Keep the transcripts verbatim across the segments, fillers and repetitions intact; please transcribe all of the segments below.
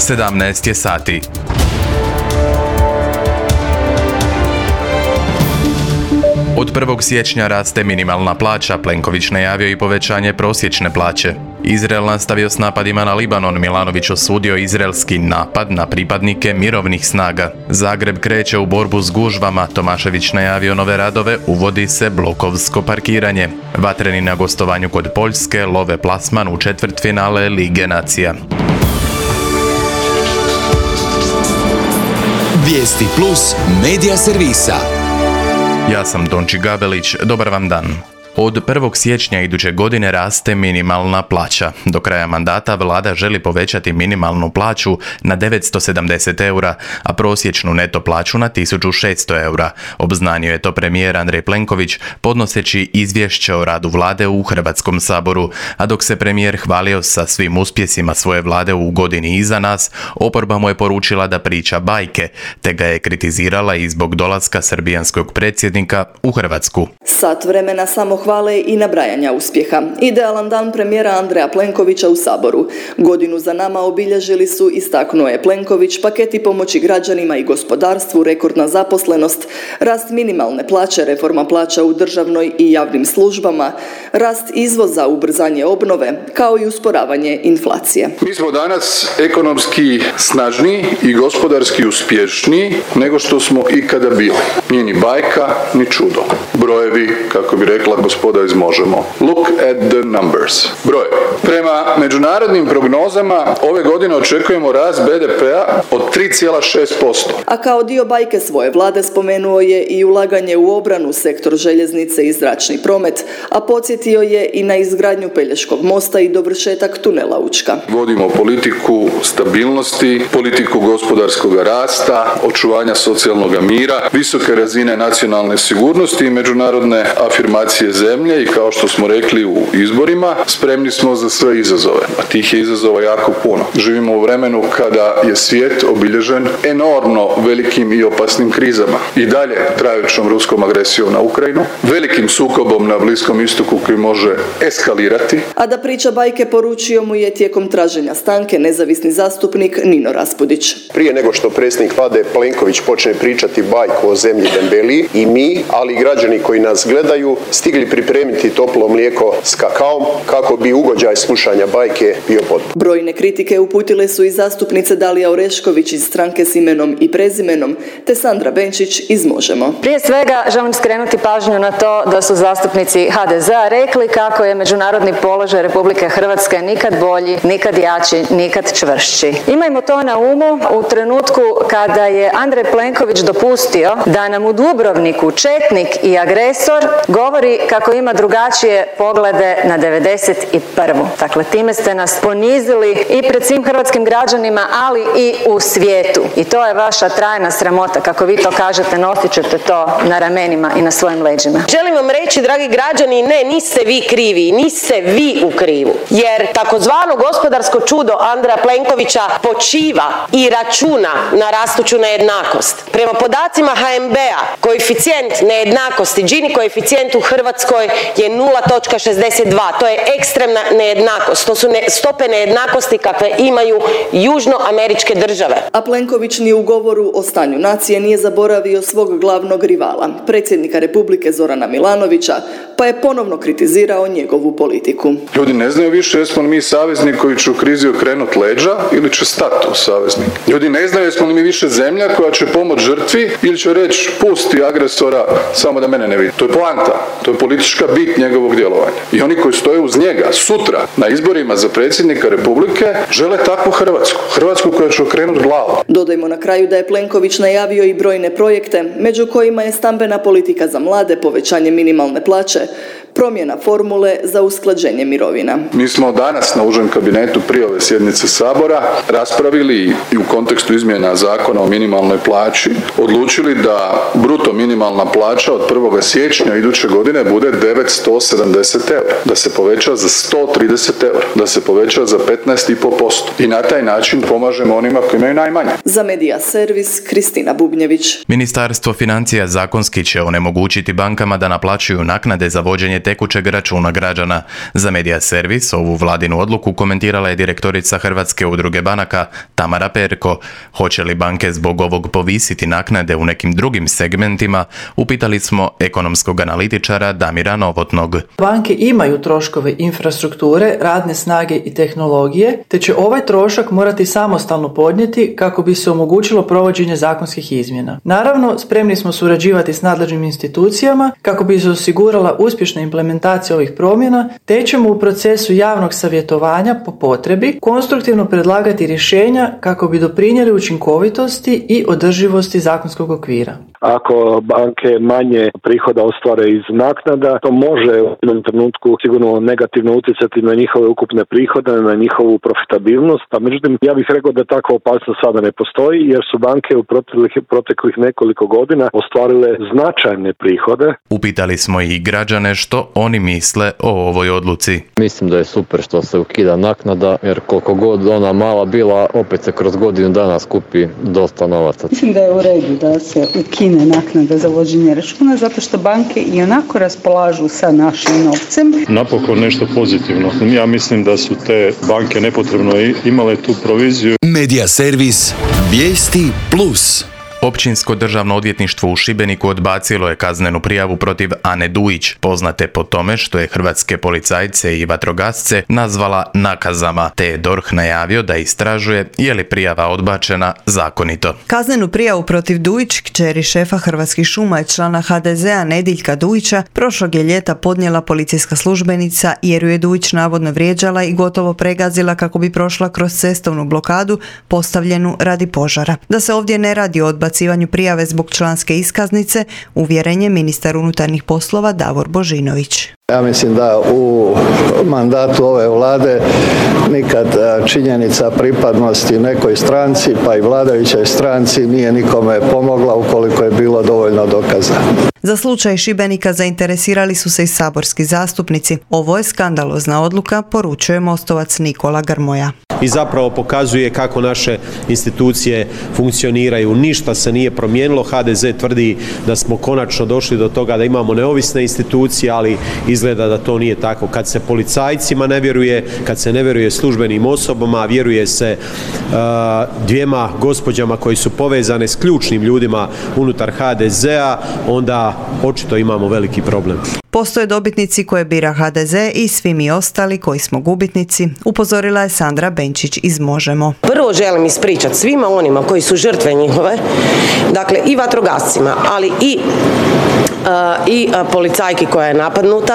sedamnaest je sati. Od prvog siječnja raste minimalna plaća, Plenković najavio i povećanje prosječne plaće. Izrael nastavio s napadima na Libanon, Milanović osudio izraelski napad na pripadnike mirovnih snaga. Zagreb kreće u borbu s gužvama, Tomašević najavio nove radove, uvodi se blokovsko parkiranje. Vatreni na gostovanju kod Poljske love plasman u četvrtfinale Lige nacija. Vijesti plus medija servisa. Ja sam Tonči Gabelić, dobar vam dan. Od prvog siječnja iduće godine raste minimalna plaća. Do kraja mandata vlada želi povećati minimalnu plaću na devetsto sedamdeset eura, a prosječnu neto plaću na tisuću šesto eura. Obznanio je to premijer Andrej Plenković podnoseći izvješće o radu vlade u Hrvatskom saboru. A dok se premijer hvalio sa svim uspjesima svoje vlade u godini iza nas, oporba mu je poručila da priča bajke, te ga je kritizirala i zbog dolaska srbijanskog predsjednika u Hrvatsku. Sat vremena samo hvale i nabrajanja uspjeha. Idealan dan premijera Andreja Plenkovića u Saboru. Godinu za nama obilježili su, istaknuo je Plenković, paketi pomoći građanima i gospodarstvu, rekordna zaposlenost, rast minimalne plaće, reforma plaća u državnoj i javnim službama, rast izvoza, ubrzanje obnove, kao i usporavanje inflacije. Mi smo danas ekonomski snažniji i gospodarski uspješniji nego što smo ikada bili. Nije ni bajka, ni čudo. Brojevi, kako bi rekla gospoda iz Možemo. Look at the numbers. Broj. Prema međunarodnim prognozama ove godine očekujemo rast be de pea od tri zarez šest posto. A kao dio bajke svoje vlade spomenuo je i ulaganje u obranu, sektor željeznice i zračni promet, a podsjetio je i na izgradnju Pelješkog mosta i dovršetak tunela Učka. Vodimo politiku stabilnosti, politiku gospodarskog rasta, očuvanja socijalnog mira, visoke razine nacionalne sigurnosti i međunarodne afirmacije zemlje i kao što smo rekli u izborima, spremni smo za sve izazove. A tih je izazova jako puno. Živimo u vremenu kada je svijet obilježen enormno velikim i opasnim krizama. I dalje trajućom ruskom agresijom na Ukrajinu, velikim sukobom na Bliskom istoku koji može eskalirati. A da priča bajke poručio mu je tijekom traženja stanke nezavisni zastupnik Nino Raspudić. Prije nego što predsjednik vlade Plenković počne pričati bajku o zemlji dembeliji, i mi, ali i građani koji nas gledaju, stigli pripremiti toplo mlijeko s kakaom kako bi ugođaj slušanja bajke bio pod. Brojne kritike uputile su i zastupnice Dalija Orešković iz Stranke s imenom i prezimenom, te Sandra Benčić iz Možemo. Prije svega želim skrenuti pažnju na to da su zastupnici ha de zea rekli kako je međunarodni položaj Republike Hrvatske nikad bolji, nikad jači, nikad čvršći. Imajmo to na umu u trenutku kada je Andrej Plenković dopustio da nam u Dubrovniku četnik i agresor govori kako ima drugačije poglede na devedeset prvu. Dakle, time ste nas ponizili i pred svim hrvatskim građanima, ali i u svijetu. I to je vaša trajna sramota, kako vi to kažete, nosit ćete to na ramenima i na svojim leđima. Želim vam reći, dragi građani, ne, niste vi krivi, niste vi u krivu. Jer takozvano gospodarsko čudo Andreja Plenkovića počiva i računa na rastuću nejednakost. Prema podacima ha em be-a, koeficijent nejednakosti, Gini koeficijent u Hrvatskoj je nula zarez šezdeset dva. To je ekstremna nejednakost. To su ne, stope nejednakosti kakve imaju južnoameričke države. A Plenković ni u govoru o stanju nacije nije zaboravio svog glavnog rivala, predsjednika Republike Zorana Milanovića, pa je ponovno kritizirao njegovu politiku. Ljudi ne znaju više jesmo li mi savezni koji će u krizi okrenut leđa ili će stati u saveznik. Ljudi ne znaju jesmo li mi više zemlja koja će pomoći žrtvi ili će reći pusti agresora samo da mene ne vidi. To je poanta, to je politička bit njegovog djelovanja. I oni koji stoje uz njega sutra na izborima za predsjednika Republike žele takvu Hrvatsku. Hrvatsku koja će okrenuti glavu. Dodajmo na kraju da je Plenković najavio i brojne projekte, među kojima je stambena politika za mlade, povećanje minimalne plaće, promjena formule za usklađenje mirovina. Mi smo danas na užem kabinetu prije ove sjednice Sabora raspravili i u kontekstu izmjena Zakona o minimalnoj plaći odlučili da bruto minimalna plaća od prvog siječnja iduće godine bude devetsto sedamdeset eura, da se poveća za sto trideset eura, da se poveća za petnaest zarez pet posto i na taj način pomažemo onima koji imaju najmanje. Za Medija Servis, Kristina Bubnjević. Ministarstvo financija zakonski će onemogućiti bankama da naplaćuju naknade za vođenje blokiranje tekućeg računa građana. Za Medija servis ovu vladinu odluku komentirala je direktorica Hrvatske udruge banaka Tamara Perko. Hoće li banke zbog ovog povisiti naknade u nekim drugim segmentima, upitali smo ekonomskog analitičara Damira Novotnog. Banke imaju troškove infrastrukture, radne snage i tehnologije, te će ovaj trošak morati samostalno podnijeti kako bi se omogućilo provođenje zakonskih izmjena. Naravno, spremni smo surađivati s nadležnim institucijama kako bi se osigurala uspješna implementacija ovih promjena, te ćemo u procesu javnog savjetovanja po potrebi konstruktivno predlagati rješenja kako bi doprinijeli učinkovitosti i održivosti zakonskog okvira. Ako banke manje prihoda ostvare iz naknada, to može u jednom trenutku sigurno negativno utjecati na njihove ukupne prihode, na njihovu profitabilnost, a međutim ja bih rekao da takva opasnost sada ne postoji jer su banke u proteklih, proteklih nekoliko godina ostvarile značajne prihode. Upitali smo i građane što oni misle o ovoj odluci. Mislim da je super što se ukida naknada jer koliko god ona mala bila, opet se kroz godinu dana skupi dosta novaca. Mislim da je u redu da se ukine naknada za vođenje računa zato što banke i onako raspolažu sa našim novcem. Napokon nešto pozitivno. Ja mislim da su te banke nepotrebno imale tu proviziju. Medija servis Vijesti plus. Općinsko državno odvjetništvo u Šibeniku odbacilo je kaznenu prijavu protiv Ane Dujić, poznate po tome što je hrvatske policajce i vatrogasce nazvala nakazama, te je D O R H najavio da istražuje je li prijava odbačena zakonito. Kaznenu prijavu protiv Dujić, kćeri šefa Hrvatskih šuma i člana ha de zea Nediljka Dujića, prošlog je ljeta podnijela policijska službenica jer ju je Dujić navodno vrijeđala i gotovo pregazila kako bi prošla kroz cestovnu blokadu postavljenu radi požara. Da se ovdje ne radi o odbacivanju prijave zbog članske iskaznice, uvjeren je ministar unutarnjih poslova Davor Božinović. Ja mislim da u mandatu ove vlade nikad činjenica pripadnosti nekoj stranci, pa i vladajućoj stranci, nije nikome pomogla ukoliko je bilo dovoljno dokaza. Za slučaj Šibenika zainteresirali su se i saborski zastupnici. Ovo je skandalozna odluka, poručuje mostovac Nikola Grmoja. I zapravo pokazuje kako naše institucije funkcioniraju. Ništa se nije promijenilo. ha de ze tvrdi da smo konačno došli do toga da imamo neovisne institucije, ali izgleda da to nije tako. Kad se policajcima ne vjeruje, kad se ne vjeruje službenim osobama, vjeruje se uh, dvijema gospođama koji su povezane s ključnim ljudima unutar ha de zea, onda očito imamo veliki problem. Postoje dobitnici koje bira ha de ze i svi mi ostali koji smo gubitnici, upozorila je Sandra Benčić iz Možemo. Prvo želim ispričati svima onima koji su žrtve njihove, dakle i vatrogascima, ali i Uh, i uh, policajki koja je napadnuta,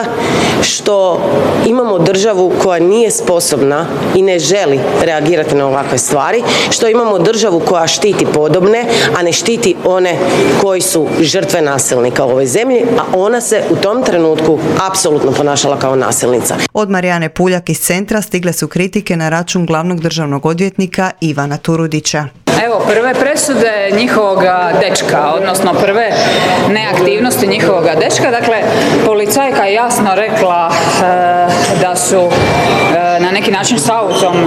što imamo državu koja nije sposobna i ne želi reagirati na ovakve stvari, što imamo državu koja štiti podobne, a ne štiti one koji su žrtve nasilnika u ovoj zemlji, a ona se u tom trenutku apsolutno ponašala kao nasilnica. Od Marijane Puljak iz Centra stigle su kritike na račun glavnog državnog odvjetnika Ivana Turudića. Evo, prve presude njihovoga dečka, odnosno prve neaktivnosti njihovoga dečka. Dakle, policajka je jasno rekla e, da su e, na neki način s autom,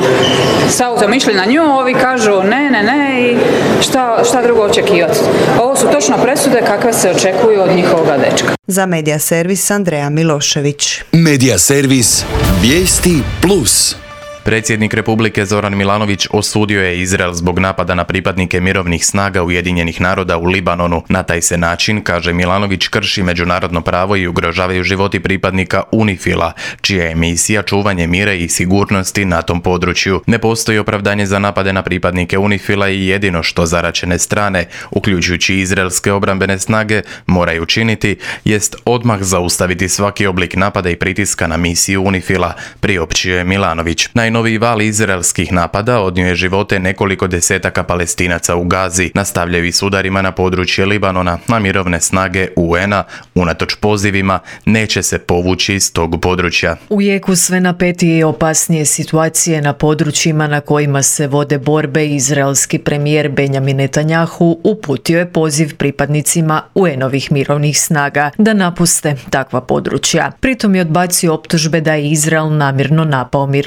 s autom išli na nju, ovi kažu ne, ne, ne i šta, šta drugo očekivati. Ovo su točno presude kakve se očekuju od njihovoga dečka. Za Medija servis Andreja Milošević. Medija servis Vijesti plus. Predsjednik Republike Zoran Milanović osudio je Izrael zbog napada na pripadnike mirovnih snaga Ujedinjenih naroda u Libanonu. Na taj se način, kaže Milanović, krši međunarodno pravo i ugrožavaju životi pripadnika UNIFIL-a, čija je misija čuvanje mira i sigurnosti na tom području. Ne postoji opravdanje za napade na pripadnike UNIFIL-a i jedino što zaraćene strane, uključujući izraelske obrambene snage, moraju činiti, jest odmah zaustaviti svaki oblik napada i pritiska na misiju UNIFIL-a, priopćio je Milanović. Najnoviji val izraelskih napada odnio je živote nekoliko desetaka Palestinaca u Gazi, nastavljaju i s udarima na područje Libanona, na mirovne snage u en-a, unatoč pozivima, neće se povući iz tog područja. U jeku sve napetije i opasnije situacije na područjima na kojima se vode borbe, izraelski premijer Benjamin Netanjahu uputio je poziv pripadnicima u en-ovih mirovnih snaga da napuste takva područja. Pritom je odbacio optužbe da je Izrael namjerno napao mirovnjake.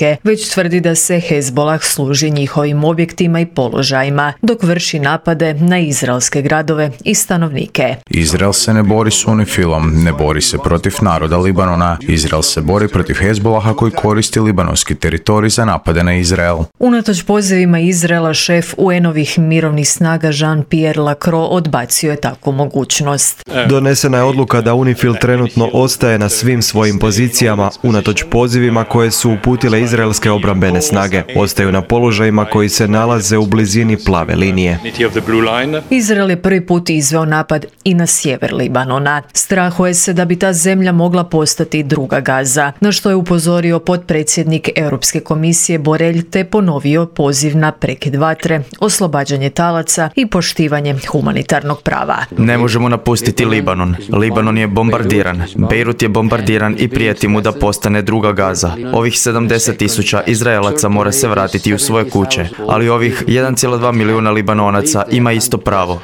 stanovnike, već tvrdi da se Hezbolah služi njihovim objektima i položajima, dok vrši napade na izraelske gradove i stanovnike. Izrael se ne bori s UNIFIL-om, ne bori se protiv naroda Libanona. Izrael se bori protiv Hezbolaha koji koristi libanonski teritorij za napade na Izrael. Unatoč pozivima Izraela, šef U N-ovih mirovnih snaga Jean-Pierre Lacroix odbacio je takvu mogućnost. Donesena je odluka da UNIFIL trenutno ostaje na svim svojim pozicijama, unatoč pozivima koje su uputile izraelske obrambene snage. Ostaju na položajima koji se nalaze u blizini plave linije. Izrael je prvi put izveo napad i na sjever Libanona. Strahuje se da bi ta zemlja mogla postati druga Gaza, na što je upozorio potpredsjednik Europske komisije Borrell te ponovio poziv na prekid vatre, oslobađanje talaca i poštivanje humanitarnog prava. Ne možemo napustiti Libanon. Libanon je bombardiran. Bejrut je bombardiran i prijeti mu da postane druga Gaza. Ovih sedamdeset tisuća Izraelaca mora se vratiti u svoje kuće, ali ovih jedan zarez dva milijuna Libanonaca ima isto pravo.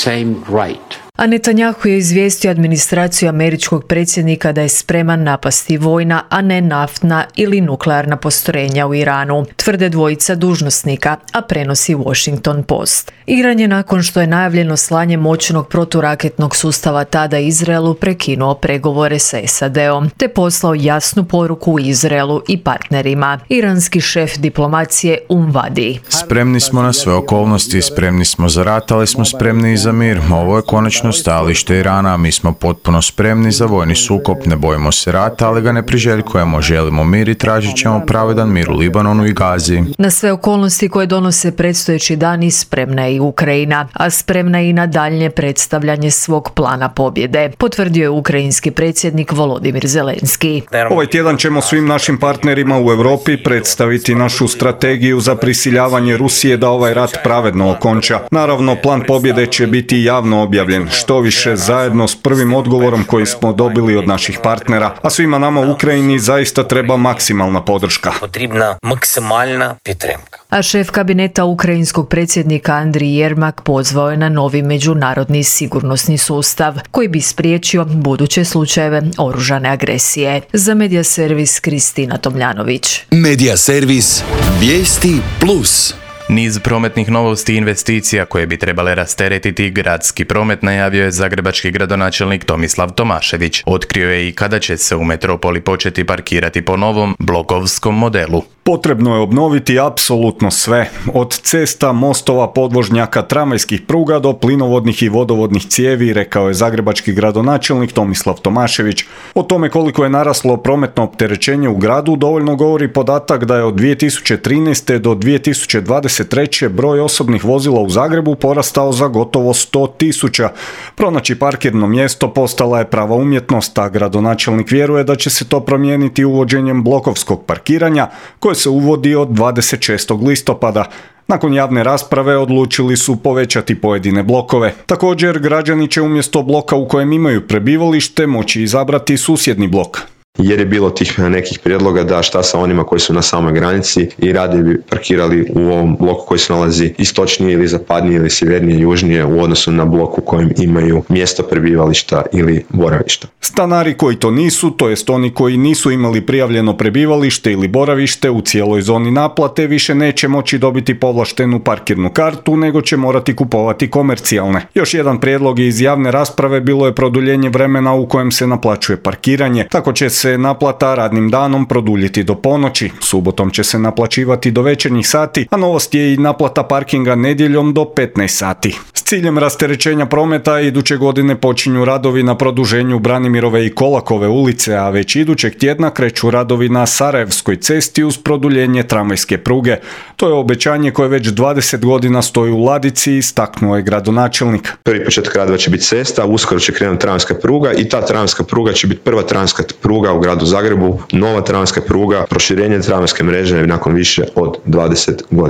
A Netanjahu je izvijestio administraciju američkog predsjednika da je spreman napasti vojna, a ne naftna ili nuklearna postrojenja u Iranu, tvrde dvojica dužnosnika, a prenosi Washington Post. Iran je nakon što je najavljeno slanje moćnog proturaketnog sustava tada Izraelu prekinuo pregovore sa S A D-om, te poslao jasnu poruku Izraelu i partnerima. Iranski šef diplomacije Umvadi. Spremni smo na sve okolnosti, spremni smo za rat, ali smo spremni i za mir. Ovo je konačno stajalište Irana, mi smo potpuno spremni za vojni sukob, ne bojimo se rata, ali ga ne priželjkujemo, želimo mir i tražit ćemo pravedan mir u Libanonu i Gazi. Na sve okolnosti koje donose predstojeći dani spremna je i Ukrajina, a spremna je i na daljnje predstavljanje svog plana pobjede, potvrdio je ukrajinski predsjednik Volodimir Zelenski. Ovaj tjedan ćemo svim našim partnerima u Europi predstaviti našu strategiju za prisiljavanje Rusije da ovaj rat pravedno okonča. Naravno, plan pobjede će biti javno objavljen. Što više, zajedno s prvim odgovorom koji smo dobili od naših partnera, a svima nama u Ukrajini zaista treba maksimalna podrška. Potrebna maksimalna підтримка. A šef kabineta ukrajinskog predsjednika Andrij Jermak pozvao je na novi međunarodni sigurnosni sustav koji bi spriječio buduće slučajeve oružane agresije. Za Medija servis Kristina Tomljanović. Medija servis Vijesti plus. Niz prometnih novosti i investicija koje bi trebale rasteretiti gradski promet najavio je zagrebački gradonačelnik Tomislav Tomašević. Otkrio je i kada će se u metropoli početi parkirati po novom blokovskom modelu. Potrebno je obnoviti apsolutno sve, od cesta, mostova, podvožnjaka, tramvajskih pruga do plinovodnih i vodovodnih cijevi, rekao je zagrebački gradonačelnik Tomislav Tomašević. O tome koliko je naraslo prometno opterećenje u gradu dovoljno govori podatak da je od dvije tisuće trinaeste. do dvije tisuće dvadeset treće. broj osobnih vozila u Zagrebu porastao za gotovo sto tisuća. Pronaći parkirno mjesto postala je prava umjetnost, a gradonačelnik vjeruje da će se to promijeniti uvođenjem blokovskog parkiranja koje se uvodi od dvadeset šestog listopada. Nakon javne rasprave odlučili su povećati pojedine blokove. Također, građani će umjesto bloka u kojem imaju prebivalište moći izabrati susjedni blok. Jer je bilo tih nekih prijedloga da šta sa onima koji su na samoj granici i radije bi parkirali u ovom bloku koji se nalazi istočnije ili zapadnije ili sjevernije, južnije u odnosu na blok u kojem imaju mjesto prebivališta ili boravišta. Stanari koji to nisu, to jest oni koji nisu imali prijavljeno prebivalište ili boravište u cijeloj zoni naplate, više neće moći dobiti povlaštenu parkirnu kartu, nego će morati kupovati komercijalne. Još jedan prijedlog iz javne rasprave bilo je produljenje vremena u kojem se naplaćuje parkiranje. Tako će se se naplata radnim danom produljiti do ponoći, subotom će se naplaćivati do večernjih sati, a novost je i naplata parkinga nedjeljom do petnaest sati. S ciljem rasterećenja prometa iduće godine počinju radovi na produženju Branimirove i Kolakove ulice, a već idućeg tjedna kreću radovi na Sarajevskoj cesti uz produljenje tramvajske pruge. To je obećanje koje već dvadeset godina stoji u ladici, istaknuo je gradonačelnik. Prvi početak radova će biti cesta, uskoro će krenuti tramvajska pruga i ta tramvajska pruga će biti prva tramvajska pruga u gradu Zagrebu, nova tramvajska pruga, proširenje tramvajske mreže nakon više od dvadeset godina.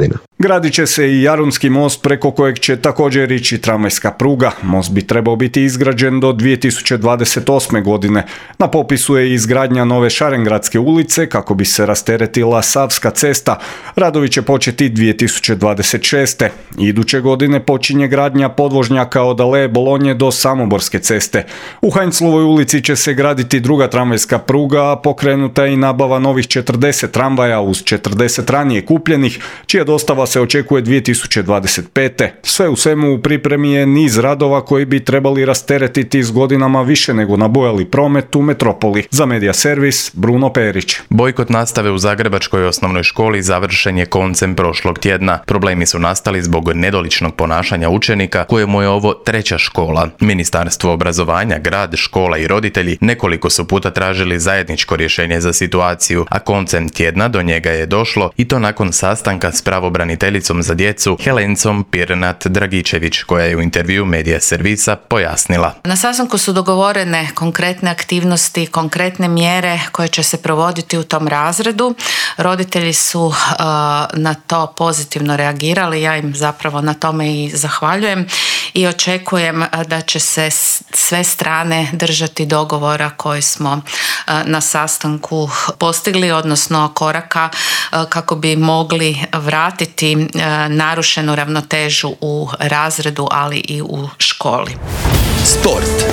Gradit će se i Jarunski most preko kojeg će također ići tramvajska pruga. Most bi trebao biti izgrađen do dvije tisuće dvadeset osme. godine. Na popisu je izgradnja nove Šarengradske ulice kako bi se rasteretila Savska cesta. Radovi će početi dvije tisuće dvadeset šeste. Iduće godine počinje gradnja podvožnjaka od Aleje Bolonje do Samoborske ceste. U Heinzlovoj ulici će se graditi druga tramvajska pruga, a pokrenuta je i nabava novih četrdeset tramvaja uz četrdeset ranije kupljenih, čija dostava se očekuje dvije tisuće dvadeset pete. Sve u svemu u pripremi je niz radova koji bi trebali rasteretiti s godinama više nego nabujali promet u metropoli. Za Medija servis, Bruno Perić. Bojkot nastave u Zagrebačkoj osnovnoj školi završen je koncem prošlog tjedna. Problemi su nastali zbog nedoličnog ponašanja učenika, kojemu je ovo treća škola. Ministarstvo obrazovanja, grad, škola i roditelji nekoliko su puta tražili zajedničko rješenje za situaciju, a koncem tjedna do njega je došlo i to nakon sastanka s pravobraniteljicom za djecu Helencom Pirnat-Dragičević, koja je u intervju Medija servisa pojasnila. Na sastanku su dogovorene konkretne aktivnosti, konkretne mjere koje će se provoditi u tom razredu. Roditelji su uh, na to pozitivno reagirali, ja im zapravo na tome i zahvaljujem i očekujem da će se sve strane držati dogovora koje smo uh, na sastanku postigli, odnosno koraka uh, kako bi mogli vratiti uh, narušenu ravnotežu u razredu, ali i u školi. Sport.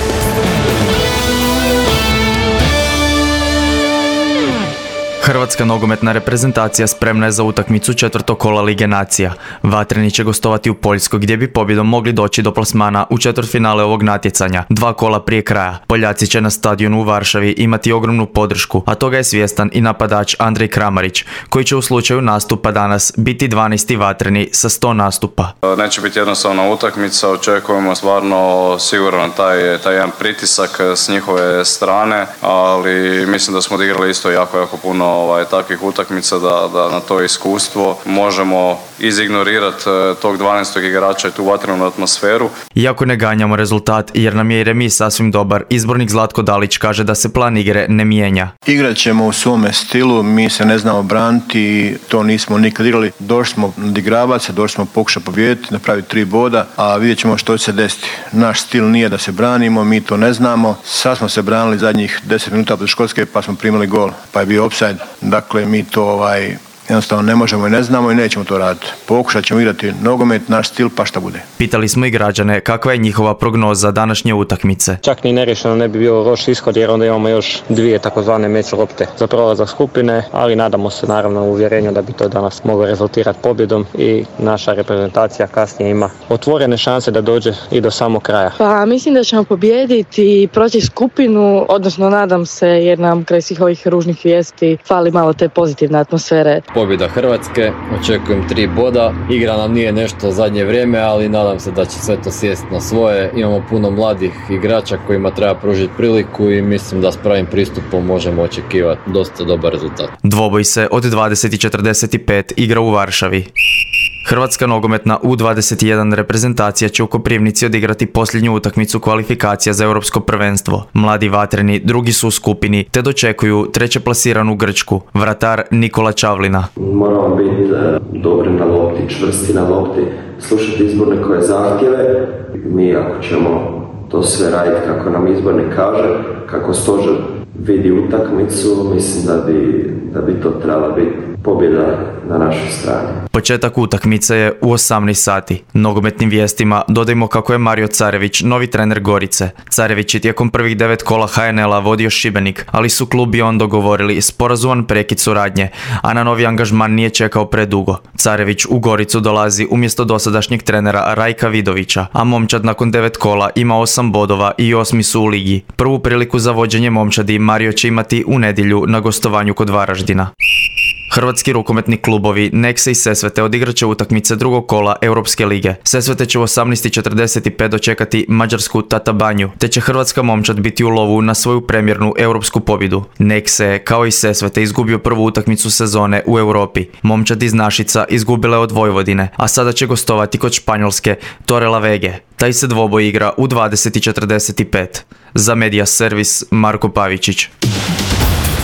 Hrvatska nogometna reprezentacija spremna je za utakmicu četvrtog kola Lige nacija. Vatreni će gostovati u Poljskoj gdje bi pobjedom mogli doći do plasmana u četvrtfinale ovog natjecanja, dva kola prije kraja. Poljaci će na stadionu u Varšavi imati ogromnu podršku, a toga je svjestan i napadač Andrej Kramarić, koji će u slučaju nastupa danas biti dvanaesti vatreni sa sto nastupa. Neće biti jednostavna utakmica, očekujemo stvarno sigurno taj, taj jedan pritisak s njihove strane, ali mislim da smo odigrali isto jako, jako puno Ovaj, takvih utakmica da, da na to iskustvo možemo izignorirati tog dvanaestog igrača i tu vatrenu atmosferu. Iako ne ganjamo rezultat jer nam je i remis sasvim dobar, izbornik Zlatko Dalić kaže da se plan igre ne mijenja. Igrat ćemo u svome stilu, mi se ne znamo braniti, to nismo nikad igrali. Došli smo nadigravati se, došli smo pokušati pobijediti, napraviti tri boda, a vidjet ćemo što će se desiti. Naš stil nije da se branimo, mi to ne znamo. Sad smo se branili zadnjih deset minuta protiv Škotske pa smo primili gol, pa je bio offside. Dakle, mi to ovaj, jednostavno ne možemo i ne znamo i nećemo to raditi. Pokušat ćemo igrati nogomet, naš stil, pa šta bude. Pitali smo i građane kakva je njihova prognoza današnje utakmice. Čak ni nerješeno ne bi bio loš ishod jer onda imamo još dvije takozvane meč lopte za prolazak skupine, ali nadamo se naravno u uvjerenju da bi to danas moglo rezultirati pobjedom i naša reprezentacija kasnije ima otvorene šanse da dođe i do samog kraja. Pa mislim da ćemo pobijediti i proći skupinu, odnosno nadam se jer nam kraj svih ovih ružnih vijesti fali malo te pozitivne atmosfere. Pobjeda Hrvatske, očekujem tri boda. Igra nam nije nešto zadnje vrijeme, ali nadam se da će sve to sjesti na svoje. Imamo puno mladih igrača kojima treba pružiti priliku i mislim da s pravim pristupom možemo očekivati dosta dobar rezultat. Dvoboj se od dvadeset i četrdeset pet igra u Varšavi. Hrvatska nogometna U dvadeset jedan reprezentacija će u Koprivnici odigrati posljednju utakmicu kvalifikacija za europsko prvenstvo. Mladi vatreni drugi su u skupini te dočekuju treće plasiranu Grčku, vratar Nikola Čavlina. Moramo biti dobri na lopti, čvrsti na lopti, slušati izborne koje zahtjeve. Mi ako ćemo to sve raditi kako nam izbornik kaže, kako stožer vidi utakmicu, mislim da bi, da bi to trebala biti pobjeda na našoj strani. Početak utakmice je u osamnaest sati. Nogometnim vijestima dodajmo kako je Mario Carević novi trener Gorice. Carević je tijekom prvih devet kola H N L-a vodio Šibenik, ali su klub i on dogovorili sporazuman prekid suradnje, a na novi angažman nije čekao predugo. Carević u Goricu dolazi umjesto dosadašnjeg trenera Rajka Vidovića, a momčad nakon devet kola ima osam bodova i osmi su u ligi. Prvu priliku za vođenje momčadi Mario će imati u nedjelju na gostovanju kod Varaždina. Hrvatski rukometni klubovi Nexe i Sesvete odigrat će utakmice drugog kola Europske lige. Sesvete će u osamnaest i četrdeset pet dočekati mađarsku Tatabanju, te će hrvatska momčad biti u lovu na svoju premjernu europsku pobjedu. Nexe je, kao i Sesvete, izgubio prvu utakmicu sezone u Europi. Momčad iz Našica izgubila je od Vojvodine, a sada će gostovati kod Španjolske Torrelavege. Taj se dvoboj igra u dvadeset i četrdeset pet. Za Medija servis Marko Pavičić.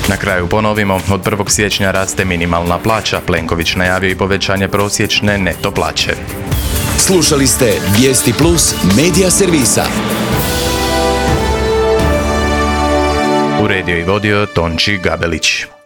Na kraju ponovimo, od prvog siječnja raste minimalna plaća. Plenković najavio i povećanje prosječne neto plaće. Slušali ste Vijesti Plus medija servisa. Uredio i vodio Tonči Gabelić.